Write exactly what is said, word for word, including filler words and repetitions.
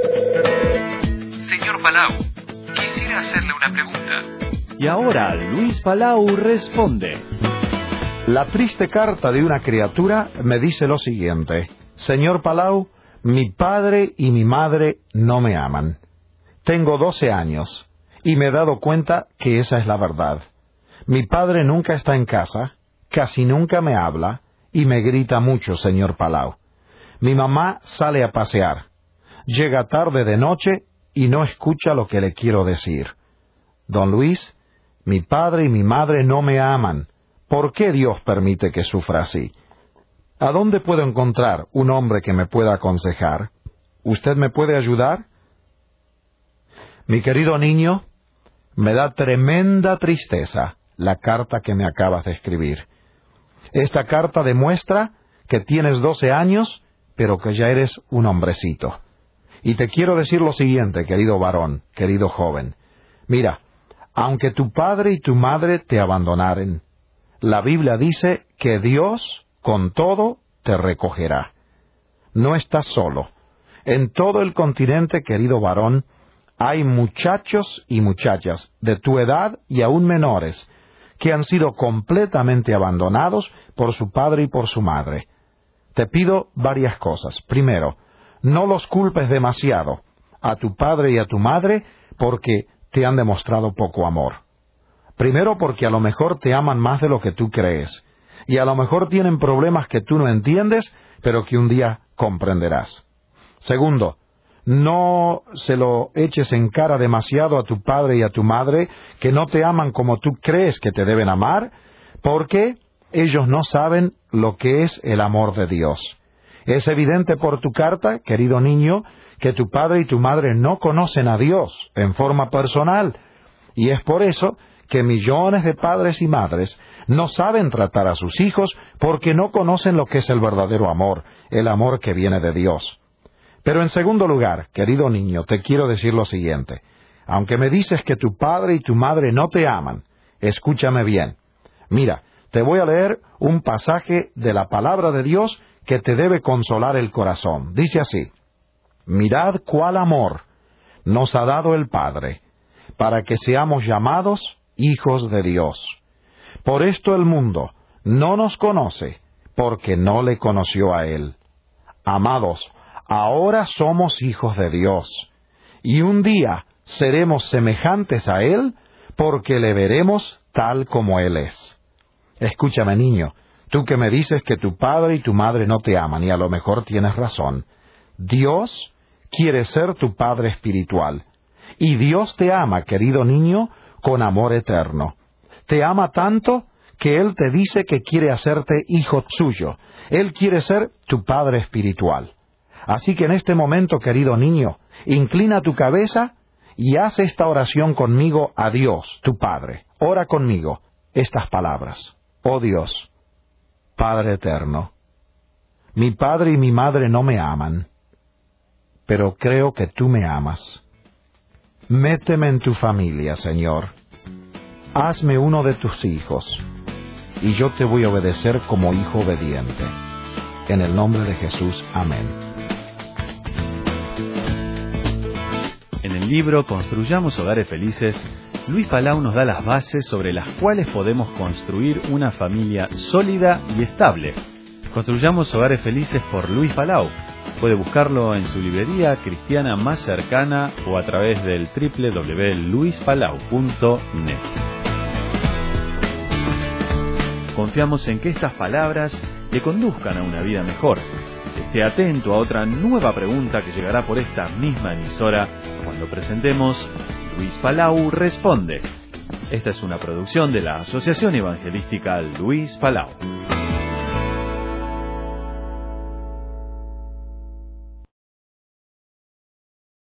Señor Palau, quisiera hacerle una pregunta. Y ahora Luis Palau responde. La triste carta de una criatura me dice lo siguiente: Señor Palau, mi padre y mi madre no me aman. Tengo doce años y me he dado cuenta que esa es la verdad. Mi padre nunca está en casa, casi nunca me habla y me grita mucho, señor Palau. Mi mamá sale a pasear, llega tarde de noche y no escucha lo que le quiero decir. Don Luis, mi padre y mi madre no me aman. ¿Por qué Dios permite que sufra así? ¿A dónde puedo encontrar un hombre que me pueda aconsejar? ¿Usted me puede ayudar? Mi querido niño, me da tremenda tristeza la carta que me acabas de escribir. Esta carta demuestra que tienes doce años, pero que ya eres un hombrecito. Y te quiero decir lo siguiente, querido varón, querido joven. Mira, aunque tu padre y tu madre te abandonaren, la Biblia dice que Dios, con todo, te recogerá. No estás solo. En todo el continente, querido varón, hay muchachos y muchachas de tu edad y aún menores que han sido completamente abandonados por su padre y por su madre. Te pido varias cosas. Primero, no los culpes demasiado a tu padre y a tu madre porque te han demostrado poco amor. Primero, porque a lo mejor te aman más de lo que tú crees, y a lo mejor tienen problemas que tú no entiendes, pero que un día comprenderás. Segundo, no se lo eches en cara demasiado a tu padre y a tu madre, que no te aman como tú crees que te deben amar, porque ellos no saben lo que es el amor de Dios. Es evidente por tu carta, querido niño, que tu padre y tu madre no conocen a Dios en forma personal, y es por eso que millones de padres y madres no saben tratar a sus hijos porque no conocen lo que es el verdadero amor, el amor que viene de Dios. Pero en segundo lugar, querido niño, te quiero decir lo siguiente. Aunque me dices que tu padre y tu madre no te aman, escúchame bien. Mira, te voy a leer un pasaje de la palabra de Dios que te debe consolar el corazón. Dice así: mirad cuál amor nos ha dado el Padre, para que seamos llamados hijos de Dios. Por esto el mundo no nos conoce, porque no le conoció a Él. Amados, ahora somos hijos de Dios, y un día seremos semejantes a Él, porque le veremos tal como Él es. Escúchame, niño, tú que me dices que tu padre y tu madre no te aman, y a lo mejor tienes razón. Dios quiere ser tu Padre espiritual, y Dios te ama, querido niño, con amor eterno. Te ama tanto que Él te dice que quiere hacerte hijo suyo. Él quiere ser tu Padre espiritual. Así que en este momento, querido niño, inclina tu cabeza y haz esta oración conmigo a Dios, tu Padre. Ora conmigo estas palabras. Oh Dios, Padre eterno, mi padre y mi madre no me aman, pero creo que tú me amas. Méteme en tu familia, Señor. Hazme uno de tus hijos, y yo te voy a obedecer como hijo obediente. En el nombre de Jesús, amén. En el libro Construyamos Hogares Felices, Luis Palau nos da las bases sobre las cuales podemos construir una familia sólida y estable. Construyamos Hogares Felices por Luis Palau. Puede buscarlo en su librería cristiana más cercana o a través del doble u doble u doble u punto luis palau punto net. Confiamos en que estas palabras le conduzcan a una vida mejor. Esté atento a otra nueva pregunta que llegará por esta misma emisora cuando presentemos Luis Palau Responde. Esta es una producción de la Asociación Evangelística Luis Palau.